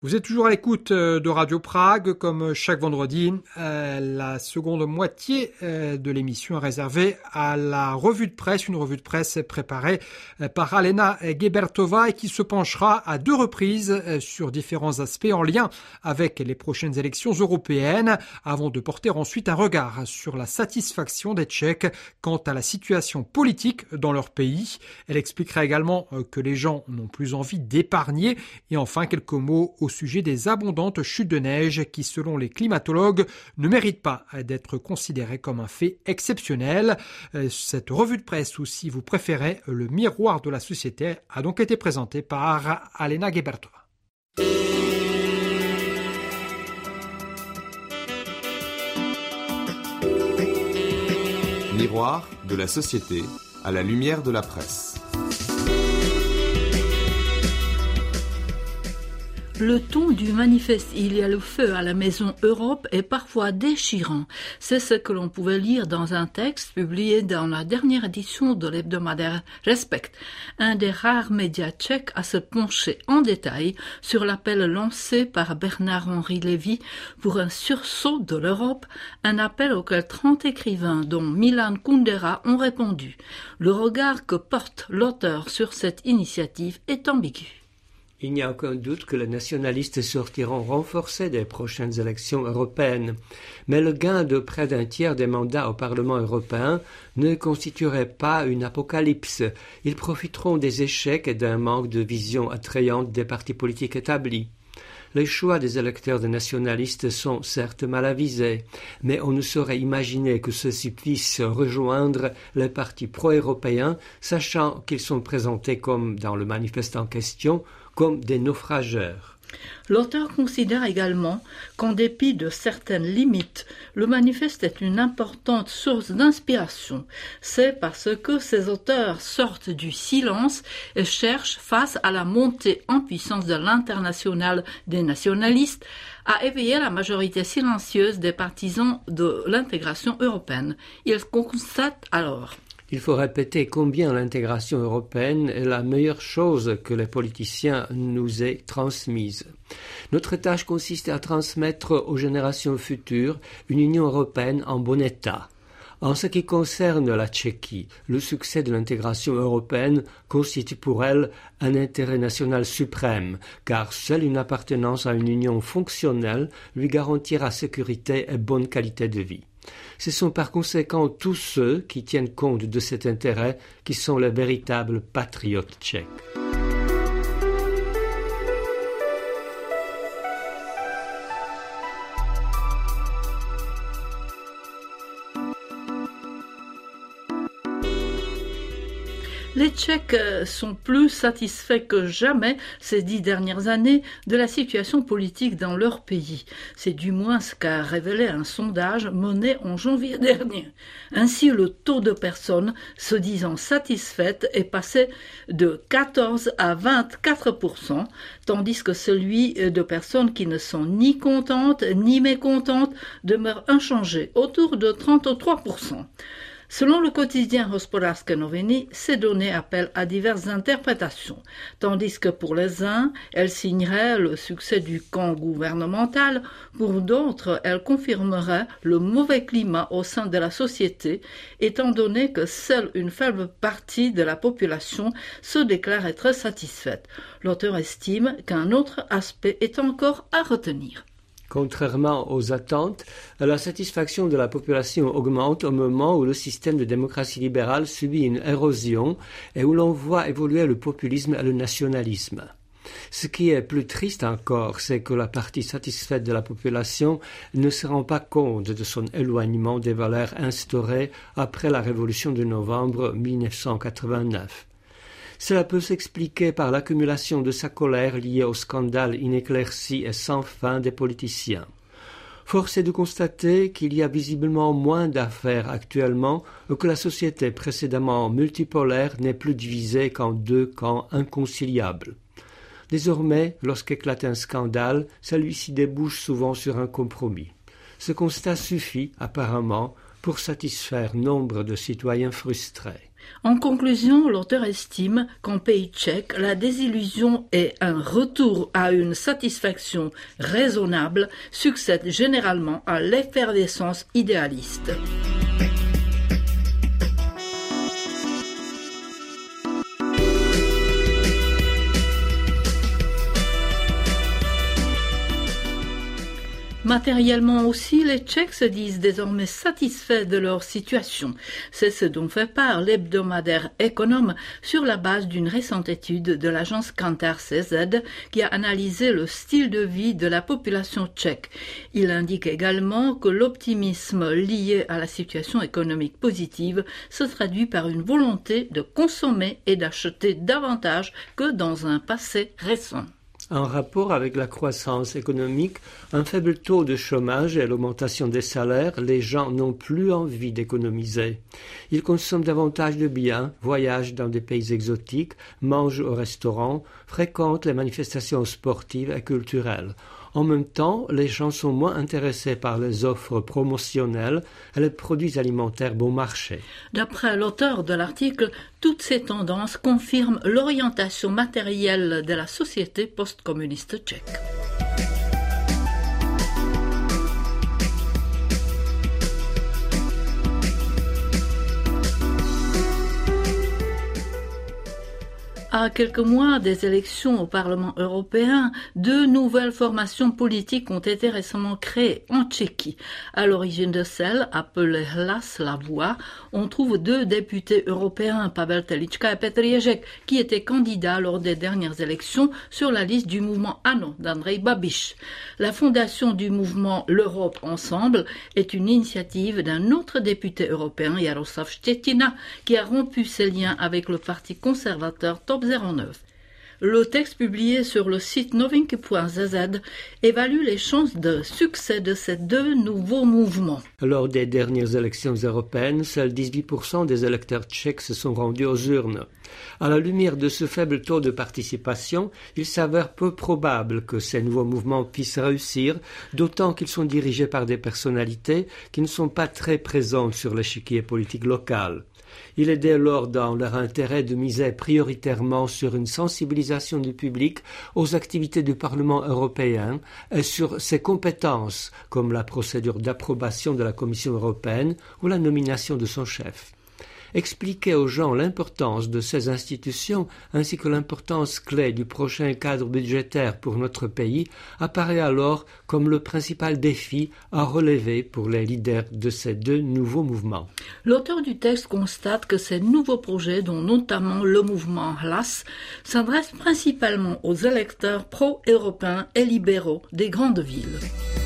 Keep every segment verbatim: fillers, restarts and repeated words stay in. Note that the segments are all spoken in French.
Vous êtes toujours à l'écoute de Radio Prague, comme chaque vendredi. La seconde moitié de l'émission est réservée à la revue de presse, une revue de presse préparée par Alena Gebertova et qui se penchera à deux reprises sur différents aspects en lien avec les prochaines élections européennes, avant de porter ensuite un regard sur la satisfaction des Tchèques quant à la situation politique dans leur pays. Elle expliquera également que les gens n'ont plus envie d'épargner et enfin quelques mots au sujet des abondantes chutes de neige qui, selon les climatologues, ne méritent pas d'être considérées comme un fait exceptionnel. Cette revue de presse, ou si vous préférez, le miroir de la société, a donc été présentée par Alena Gebertova. Miroir de la société à la lumière de la presse. Le ton du manifeste « Il y a le feu à la Maison Europe » est parfois déchirant. C'est ce que l'on pouvait lire dans un texte publié dans la dernière édition de l'hebdomadaire Respect, un des rares médias tchèques à se pencher en détail sur l'appel lancé par Bernard-Henri Lévy pour un sursaut de l'Europe, un appel auquel trente écrivains, dont Milan Kundera, ont répondu. Le regard que porte l'auteur sur cette initiative est ambigu. Il n'y a aucun doute que les nationalistes sortiront renforcés des prochaines élections européennes. Mais le gain de près d'un tiers des mandats au Parlement européen ne constituerait pas une apocalypse. Ils profiteront des échecs et d'un manque de vision attrayante des partis politiques établis. Les choix des électeurs des nationalistes sont certes mal avisés, mais on ne saurait imaginer que ceux-ci puissent rejoindre les partis pro-européens, sachant qu'ils sont présentés comme, dans le manifeste en question, comme des naufrageurs. L'auteur considère également qu'en dépit de certaines limites, le manifeste est une importante source d'inspiration. C'est parce que ces auteurs sortent du silence et cherchent, face à la montée en puissance de l'international des nationalistes, à éveiller la majorité silencieuse des partisans de l'intégration européenne. Ils constatent alors: il faut répéter combien l'intégration européenne est la meilleure chose que les politiciens nous aient transmise. Notre tâche consiste à transmettre aux générations futures une Union européenne en bon état. En ce qui concerne la Tchéquie, le succès de l'intégration européenne constitue pour elle un intérêt national suprême, car seule une appartenance à une union fonctionnelle lui garantira sécurité et bonne qualité de vie. Ce sont par conséquent tous ceux qui tiennent compte de cet intérêt qui sont les véritables patriotes tchèques. Les Tchèques sont plus satisfaits que jamais ces dix dernières années de la situation politique dans leur pays. C'est du moins ce qu'a révélé un sondage mené en janvier dernier. Ainsi, le taux de personnes se disant satisfaites est passé de quatorze à vingt-quatre pour cent, tandis que celui de personnes qui ne sont ni contentes ni mécontentes demeure inchangé, autour de trente-trois pour cent. Selon le quotidien Hospodářské noviny, ces données appellent à diverses interprétations, tandis que pour les uns, elles signeraient le succès du camp gouvernemental, pour d'autres, elles confirmeraient le mauvais climat au sein de la société, étant donné que seule une faible partie de la population se déclare être satisfaite. L'auteur estime qu'un autre aspect est encore à retenir. Contrairement aux attentes, la satisfaction de la population augmente au moment où le système de démocratie libérale subit une érosion et où l'on voit évoluer le populisme et le nationalisme. Ce qui est plus triste encore, c'est que la partie satisfaite de la population ne se rend pas compte de son éloignement des valeurs instaurées après la révolution de novembre mille neuf cent quatre-vingt-neuf. Cela peut s'expliquer par l'accumulation de sa colère liée au scandale inéclairci et sans fin des politiciens. Force est de constater qu'il y a visiblement moins d'affaires actuellement ou que la société précédemment multipolaire n'est plus divisée qu'en deux camps inconciliables. Désormais, lorsqu'éclate un scandale, celui-ci débouche souvent sur un compromis. Ce constat suffit, apparemment, pour satisfaire nombre de citoyens frustrés. En conclusion, l'auteur estime qu'en pays tchèque, la désillusion et un retour à une satisfaction raisonnable succèdent généralement à l'effervescence idéaliste. Matériellement aussi, les Tchèques se disent désormais satisfaits de leur situation. C'est ce dont fait part l'hebdomadaire Économe sur la base d'une récente étude de l'agence Kantar C Z qui a analysé le style de vie de la population tchèque. Il indique également que l'optimisme lié à la situation économique positive se traduit par une volonté de consommer et d'acheter davantage que dans un passé récent. En rapport avec la croissance économique, un faible taux de chômage et l'augmentation des salaires, les gens n'ont plus envie d'économiser. Ils consomment davantage de biens, voyagent dans des pays exotiques, mangent au restaurant, fréquentent les manifestations sportives et culturelles. En même temps, les gens sont moins intéressés par les offres promotionnelles et les produits alimentaires bon marché. D'après l'auteur de l'article, toutes ces tendances confirment l'orientation matérielle de la société post-communiste tchèque. À quelques mois des élections au Parlement européen, deux nouvelles formations politiques ont été récemment créées en Tchéquie. À l'origine de celles, appelées Hlas, la voix, on trouve deux députés européens, Pavel Telička et Petr Ježek, qui étaient candidats lors des dernières élections sur la liste du mouvement ANO d'Andrej Babiš. La fondation du mouvement L'Europe Ensemble est une initiative d'un autre député européen, Jaroslav Štětina, qui a rompu ses liens avec le parti conservateur Top zéro neuf. Le texte publié sur le site novinky point c z évalue les chances de succès de ces deux nouveaux mouvements. Lors des dernières élections européennes, seuls dix-huit pour cent des électeurs tchèques se sont rendus aux urnes. À la lumière de ce faible taux de participation, il s'avère peu probable que ces nouveaux mouvements puissent réussir, d'autant qu'ils sont dirigés par des personnalités qui ne sont pas très présentes sur l'échiquier politique local. Il est dès lors dans leur intérêt de miser prioritairement sur une sensibilisation du public aux activités du Parlement européen et sur ses compétences, comme la procédure d'approbation de la Commission européenne ou la nomination de son chef. Expliquer aux gens l'importance de ces institutions ainsi que l'importance clé du prochain cadre budgétaire pour notre pays apparaît alors comme le principal défi à relever pour les leaders de ces deux nouveaux mouvements. L'auteur du texte constate que ces nouveaux projets, dont notamment le mouvement Hlas, s'adressent principalement aux électeurs pro-européens et libéraux des grandes villes.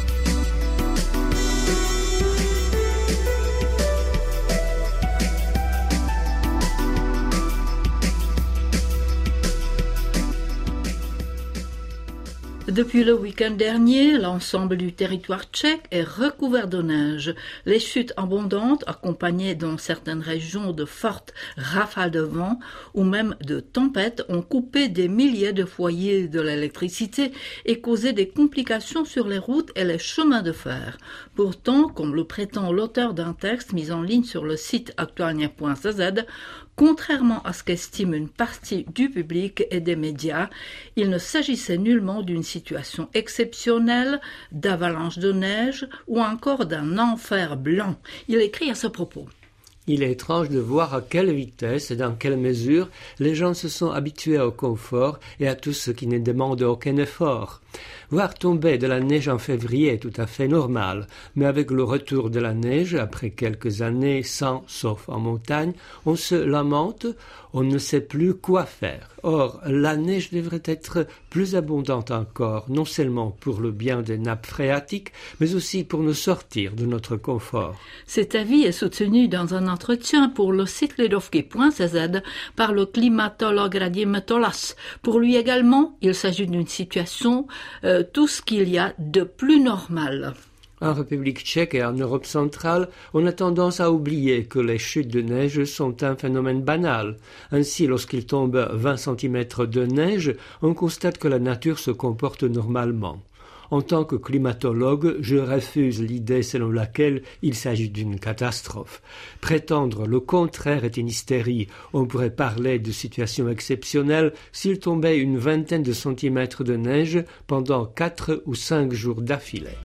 Depuis le week-end dernier, l'ensemble du territoire tchèque est recouvert de neige. Les chutes abondantes, accompagnées dans certaines régions de fortes rafales de vent ou même de tempêtes, ont coupé des milliers de foyers de l'électricité et causé des complications sur les routes et les chemins de fer. Pourtant, comme le prétend l'auteur d'un texte mis en ligne sur le site aktualnia point c z, contrairement à ce qu'estime une partie du public et des médias, il ne s'agissait nullement d'une situation exceptionnelle, d'avalanche de neige ou encore d'un enfer blanc. Il écrit à ce propos. Il est étrange de voir à quelle vitesse et dans quelle mesure les gens se sont habitués au confort et à tout ce qui ne demande aucun effort. Voir tomber de la neige en février est tout à fait normal, mais avec le retour de la neige, après quelques années sans, sauf en montagne, on se lamente, on ne sait plus quoi faire. Or, la neige devrait être plus abondante encore, non seulement pour le bien des nappes phréatiques, mais aussi pour nous sortir de notre confort. Cet avis est soutenu dans un entretien pour le site ledovky point c z par le climatologue Radim Tolas. Pour lui également, il s'agit d'une situation euh, tout ce qu'il y a de plus normal. En République tchèque et en Europe centrale, on a tendance à oublier que les chutes de neige sont un phénomène banal. Ainsi, lorsqu'il tombe vingt centimètres de neige, on constate que la nature se comporte normalement. En tant que climatologue, je refuse l'idée selon laquelle il s'agit d'une catastrophe. Prétendre le contraire est une hystérie. On pourrait parler de situation exceptionnelle s'il tombait une vingtaine de centimètres de neige pendant quatre ou cinq jours d'affilée.